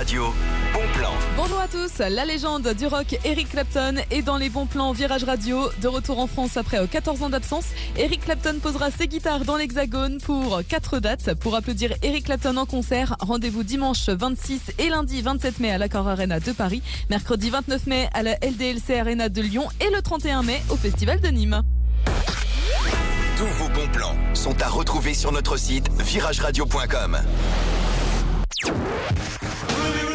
Radio, bon plan. Bonjour à tous, la légende du rock Eric Clapton est dans les bons plans Virage Radio. De retour en France après 14 ans d'absence, Eric Clapton posera ses guitares dans l'Hexagone pour 4 dates. Pour applaudir Eric Clapton en concert, rendez-vous dimanche 26 et lundi 27 mai à l'Accor Arena de Paris, mercredi 29 mai à la LDLC Arena de Lyon et le 31 mai au Festival de Nîmes. Tous vos bons plans sont à retrouver sur notre site virageradio.com.